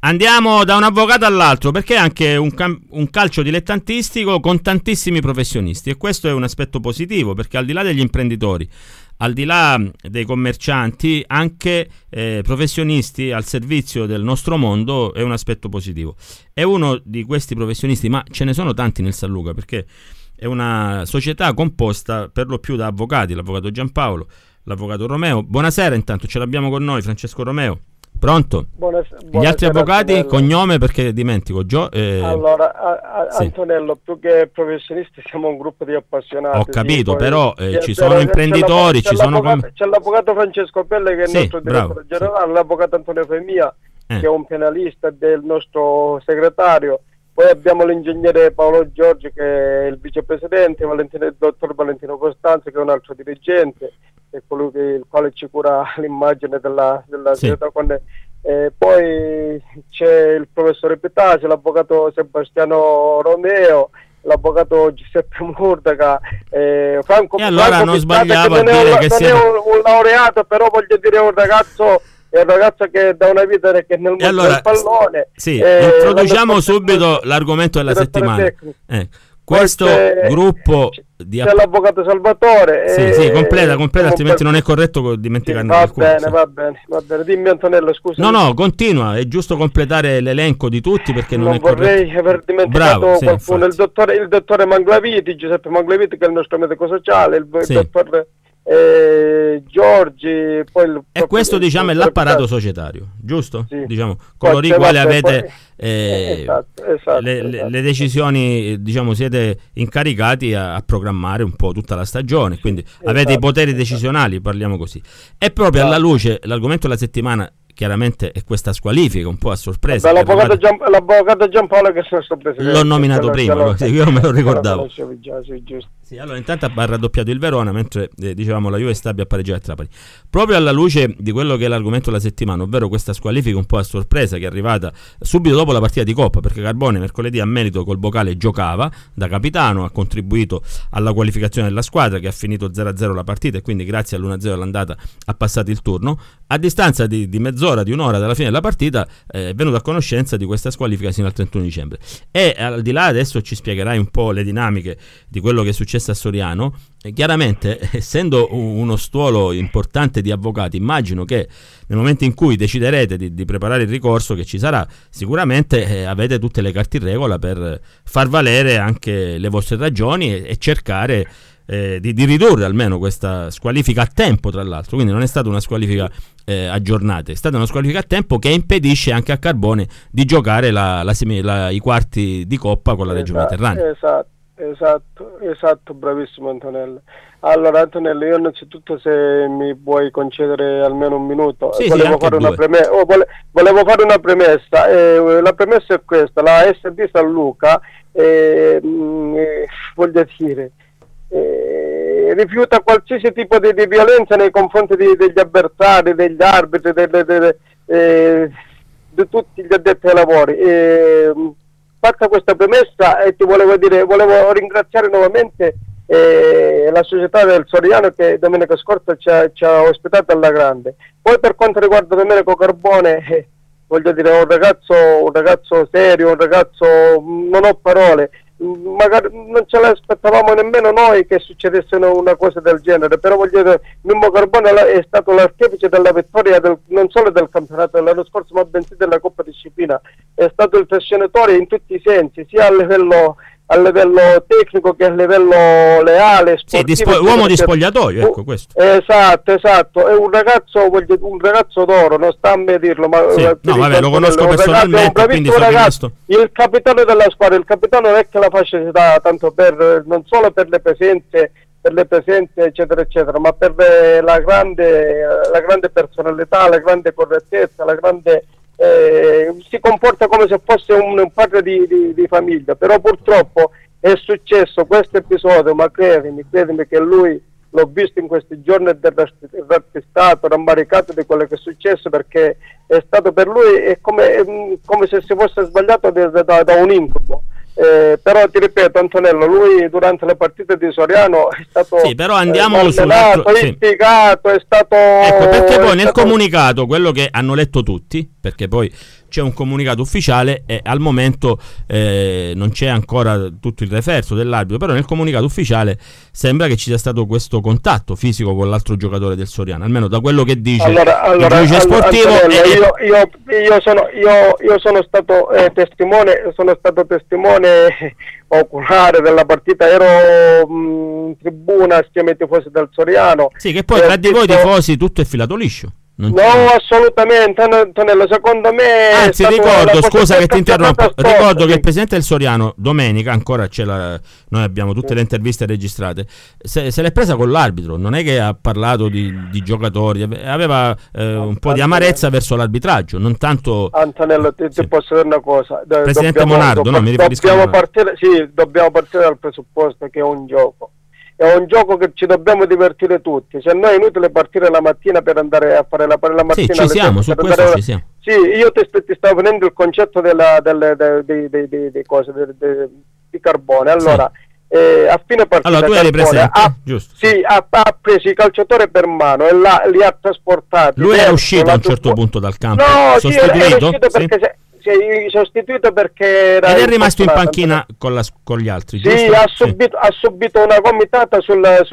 Andiamo da un avvocato all'altro, perché è anche un calcio dilettantistico con tantissimi professionisti, e questo è un aspetto positivo, perché al di là degli imprenditori, al di là dei commercianti, anche professionisti al servizio del nostro mondo è un aspetto positivo. E uno di questi professionisti, ma ce ne sono tanti nel San Luca, perché è una società composta per lo più da avvocati, l'avvocato Giampaolo, l'avvocato Romeo. Buonasera, intanto ce l'abbiamo con noi Francesco Romeo. Pronto? Gli altri avvocati, Antonello. Cognome, perché dimentico. Allora, sì. Antonello, più che professionisti siamo un gruppo di appassionati. Ho capito, però ci sono imprenditori, c'è l'avvocato Francesco Pelle, che è il nostro direttore generale, sì. L'avvocato Antonio Femia, che è un penalista del nostro segretario. Poi abbiamo l'ingegnere Paolo Giorgi, che è il vicepresidente, il dottor Valentino Costanzo, che è un altro dirigente, è colui il quale ci cura l'immagine della sì. società. Poi c'è il professore Petacci, l'avvocato Sebastiano Romeo, l'avvocato Giuseppe Murdaca, Franco. E allora Franco non Pizzata, sbagliavo a dire che non è un laureato, però voglio dire un ragazzo che da una vita che nel mondo del pallone. Sì, introduciamo subito l'argomento della settimana. Questo gruppo di c'è l'avvocato Salvatore. Sì, completa, altrimenti non è corretto dimenticarne qualcuno. Va bene. Dimmi Antonello, scusa. No, continua, è giusto completare l'elenco di tutti, perché non è corretto. Vorrei aver dimenticato qualcuno, il dottore Manglaviti, Giuseppe Manglaviti, che è il nostro medico sociale, il dottor Giorgi, poi e questo diciamo è l'apparato societario, giusto? Sì. Diciamo, coloro i quali avete esatto. Le decisioni, diciamo, siete incaricati a programmare un po' tutta la stagione, quindi avete i poteri decisionali, parliamo così. E proprio alla luce, l'argomento della settimana chiaramente è questa squalifica, un po' a sorpresa. L'avvocato Giampaolo, che è il nostro presidente, l'ho nominato prima, io non me lo ricordavo. Sì, allora intanto ha raddoppiato il Verona, mentre dicevamo la Juve Stabia a pareggiare a Trapani. Proprio alla luce di quello che è l'argomento della settimana, ovvero questa squalifica un po' a sorpresa, che è arrivata subito dopo la partita di Coppa, perché Carbone mercoledì a merito col Bocale giocava da capitano, ha contribuito alla qualificazione della squadra, che ha finito 0-0 la partita, e quindi grazie all'1-0 all'andata ha passato il turno. A distanza di mezz'ora, di un'ora dalla fine della partita, è venuto a conoscenza di questa squalifica sino al 31 dicembre. E al di là, adesso ci spiegherai un po' le dinamiche di quello che è successo a Soriano. Chiaramente, essendo uno stuolo importante di avvocati, immagino che nel momento in cui deciderete di preparare il ricorso, che ci sarà sicuramente, avete tutte le carte in regola per far valere anche le vostre ragioni e cercare di ridurre almeno questa squalifica a tempo. Tra l'altro, quindi non è stata una squalifica a giornate, è stata una squalifica a tempo che impedisce anche a Carbone di giocare i quarti di Coppa con la Reggio Mediterranea. Esatto, bravissimo Antonello. Allora Antonello, io innanzitutto, se mi vuoi concedere almeno un minuto, volevo fare una premessa. La premessa è questa: la SD San Luca voglio dire, rifiuta qualsiasi tipo di violenza nei confronti degli avversari, degli arbitri, di tutti gli addetti ai lavori. Fatta questa premessa, ti volevo ringraziare nuovamente la società del Soriano, che domenica scorsa ci ha ospitato alla grande. Poi per quanto riguarda Domenico Carbone, voglio dire, un ragazzo serio, un ragazzo, non ho parole. Magari non ce l'aspettavamo nemmeno noi che succedesse una cosa del genere, però voglio dire, Mimmo Carbone è stato l'artefice della vittoria non solo del campionato dell'anno scorso, ma bensì della Coppa Disciplina. È stato il trascinatore in tutti i sensi, sia a livello tecnico che a livello leale, sportivo, uomo di spogliatoio, ecco questo. Esatto, è un ragazzo d'oro, non sta a me dirlo, ma lo conosco personalmente, quindi so ragazzo, il capitano della squadra. Il capitano non è che la faccia tanto non solo per le presenze eccetera eccetera, ma per la grande personalità, la grande correttezza, si comporta come se fosse un padre di famiglia. Però purtroppo è successo questo episodio, ma credimi che lui, l'ho visto in questi giorni, è rattristato, rammaricato di quello che è successo, perché è stato per lui è come se si fosse sbagliato da un incubo. Però ti ripeto Antonello, lui durante le partite di Soriano è stato però andiamo istigato, è stato, ecco, perché poi nel comunicato, quello che hanno letto tutti, perché poi c'è un comunicato ufficiale e al momento non c'è ancora tutto il referto dell'arbitro, però nel comunicato ufficiale sembra che ci sia stato questo contatto fisico con l'altro giocatore del Soriano, almeno da quello che dice il giudice sportivo. Io sono stato testimone oculare della partita, ero in tribuna assieme ai tifosi del Soriano. Sì, che poi tra di voi tifosi tutto è filato liscio. Assolutamente, Antonello, secondo me. Anzi, ricordo, scusa che ti interrompo, ricordo che il presidente del Soriano domenica, ancora noi abbiamo tutte le interviste registrate, se l'è presa con l'arbitro, non è che ha parlato di giocatori, aveva un po' di amarezza verso l'arbitraggio, non tanto. Antonello, ti posso dire una cosa, presidente Monardo, no, mi riferisco dobbiamo partire dal presupposto che è un gioco. È un gioco che ci dobbiamo divertire tutti, se no è inutile partire la mattina per andare a fare la mattina. Sì, ci siamo, su questo ci siamo. Sì, io ti stavo venendo il concetto di Carbone. Allora, a fine partita, allora tu eri presente, giusto? Sì, ha preso i calciatori per mano e li ha trasportati. Lui era uscito a un certo punto dal campo, sostituito? Sì, era uscito perché sostituito perché era. Ed è rimasto in panchina con gli altri, sì, giusto? Ha subito una gomitata sulla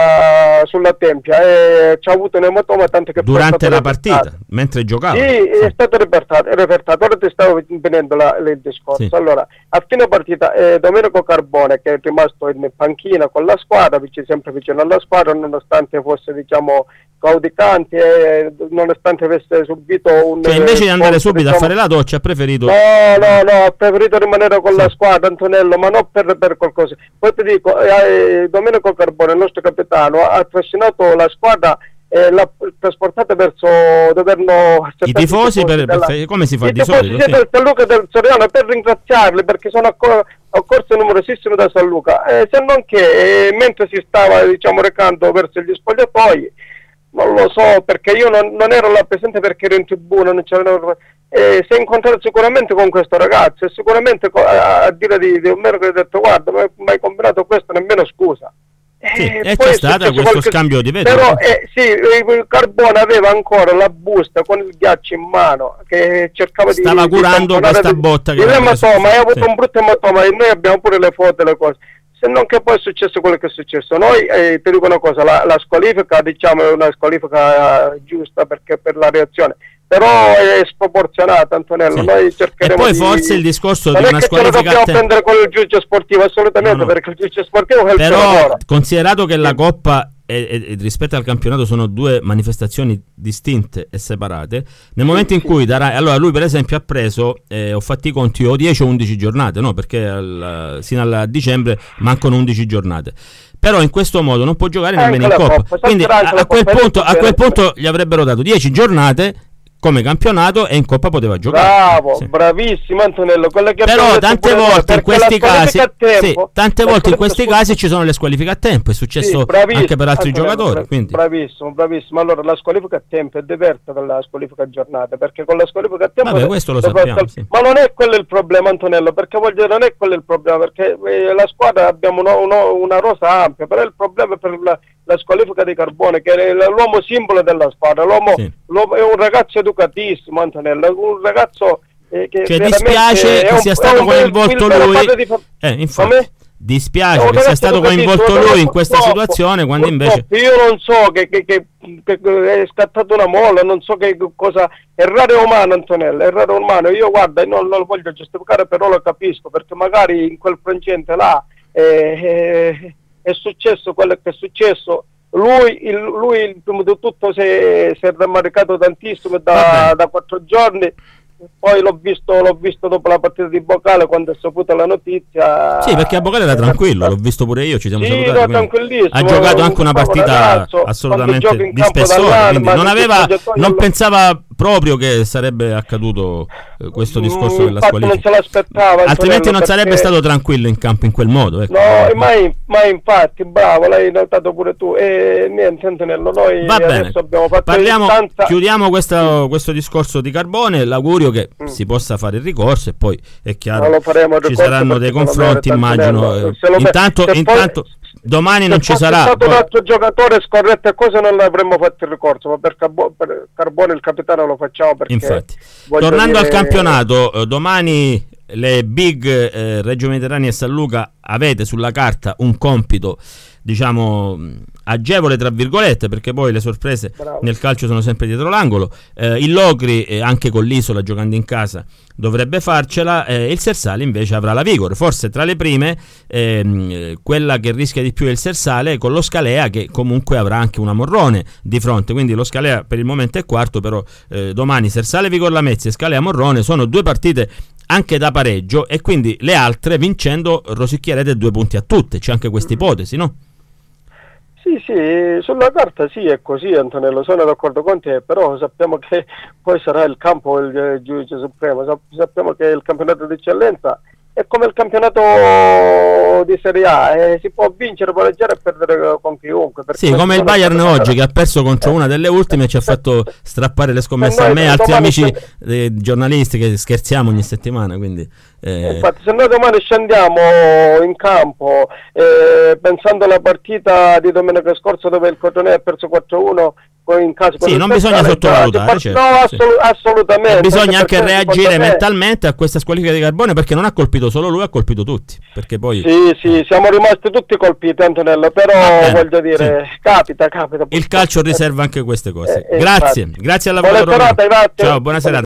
tempia e ci ha avuto un ematoma, tanto che durante la partita, mentre giocava. Sì, è stato repertato. Ora ti stavo venendo il discorso. Sì. Allora, a fine partita Domenico Carbone, che è rimasto in panchina con la squadra, sempre vicino alla squadra, nonostante fosse, diciamo, claudicante, nonostante avesse subito un. Cioè, invece di andare subito a fare la doccia, ha preferito. No, ha preferito rimanere con la squadra, Antonello, ma non per qualcosa. Poi ti dico, Domenico Carbone, il nostro capitano, ha trascinato la squadra e l'ha trasportata verso dove erano i tifosi come si fa di solito? Sì. Del San Luca del Soriano, per ringraziarli, perché sono accorse numerosissime da San Luca, se non che mentre si stava, diciamo, recando verso gli spogliatoi, non lo so, perché io non ero là presente perché ero in tribuna, non c'era. Si è incontrato sicuramente con questo ragazzo e sicuramente a dire di Omero che ha detto: guarda, ma hai combinato questo, nemmeno scusa. Sì, e c'è stato questo scambio di vedere. Però il Carbone aveva ancora la busta con il ghiaccio in mano, che cercava stava curando questa botta che l'ematoma, hai avuto un brutto ematoma e noi abbiamo pure le foto e le cose. Se non che poi è successo quello che è successo. Noi, ti dico una cosa, la squalifica, diciamo, è una squalifica giusta perché per la reazione, però è sproporzionata, Antonello. Sì. Noi cercheremo e poi forse il discorso non di una squalifica. Non è che ce lo dobbiamo prendere con il giudice sportivo, assolutamente, no. Perché il giudice sportivo è il però considerato che la Coppa e rispetto al campionato sono due manifestazioni distinte e separate, nel momento in cui allora lui per esempio ha preso, ho fatto i conti, o 10 o 11 giornate, no, perché sino a dicembre mancano 11 giornate, però in questo modo non può giocare nemmeno in Coppa, quindi a quel punto gli avrebbero dato 10 giornate come campionato e in Coppa poteva giocare. Bravo, sì. Bravissimo Antonello. Però tante volte in questi casi ci sono le squalifiche a tempo, è successo anche per altri giocatori. Quindi. Bravissimo. Allora la squalifica a tempo è diversa dalla squalifica a giornata, perché con la squalifica a tempo. Vabbè, questo lo sappiamo. Sì. Ma non è quello il problema, Antonello, perché voglio dire, non è quello il problema, perché la squadra abbiamo una rosa ampia, però il problema è per la squalifica di Carbone, che è l'uomo simbolo della squadra, l'uomo è un ragazzo educatissimo, Antonello, un ragazzo che dispiace che sia stato coinvolto lui, infatti dispiace che sia stato coinvolto lui in questa situazione, quando invece io non so che è scattata una molla, non so che cosa. Errare umano, Antonello, errare umano. Io guarda, non lo voglio giustificare, però lo capisco, perché magari in quel frangente là è successo quello che è successo. Lui prima di tutto si è rammaricato tantissimo da 4 giorni. Poi l'ho visto dopo la partita di Bocale, quando è saputa la notizia. Sì, perché a Bocale era tranquillo, l'ho visto pure io, ci siamo salutati. Tranquillissimo. Ha giocato anche una partita assolutamente di spessore, quindi non pensava proprio che sarebbe accaduto questo discorso della squalifica. Non se l'aspettava, altrimenti non sarebbe stato tranquillo in campo in quel modo. Ecco. No, ma infatti, bravo, l'hai notato pure tu. E niente, Antonello, noi va bene. Adesso abbiamo fatto chiudiamo questo discorso di Carbone, l'augurio che si possa fare il ricorso e poi è chiaro ci saranno dei confronti, immagino. domani non ci fosse sarà. stato un altro giocatore scorretto e cose non avremmo fatto il ricorso, ma per Carbone il capitano lo facciamo perché... Infatti, tornando al campionato, domani le big Reggio Mediterranea e San Luca avete sulla carta un compito, diciamo, agevole tra virgolette, perché poi le sorprese nel calcio sono sempre dietro l'angolo. Il Locri, anche con l'Isola giocando in casa, dovrebbe farcela. Il Sersale invece avrà la Vigor, forse tra le prime quella che rischia di più è il Sersale, con lo Scalea che comunque avrà anche una Morrone di fronte, quindi lo Scalea per il momento è quarto, però domani Sersale Vigor Lamezia e Scalea Morrone sono due partite anche da pareggio, e quindi le altre vincendo rosicchierete 2 punti a tutte. C'è anche questa ipotesi, no? Sì, sulla carta sì, è così, Antonello, sono d'accordo con te, però sappiamo che poi sarà il campo il giudice supremo. Sappiamo che il campionato di eccellenza è come il campionato di Serie A, si può vincere, pareggiare e perdere con chiunque. Sì, come il Bayern oggi che ha perso contro una delle ultime e ci ha fatto strappare le scommesse a me e altri amici giornalisti che scherziamo ogni settimana, quindi infatti se noi domani scendiamo in campo pensando alla partita di domenica scorsa dove il Cotonè ha perso 4-1 in casa, sì, non bisogna sottovalutare, certo, no, assolutamente, e bisogna anche reagire mentalmente a questa squalifica di Carbone, perché non ha colpito solo lui, ha colpito tutti, perché poi sì, siamo rimasti tutti colpiti, Antonello, però voglio dire, sì, capita il calcio riserva anche queste cose. Grazie al buona lavoro. serata, grazie. Ciao, buona serata.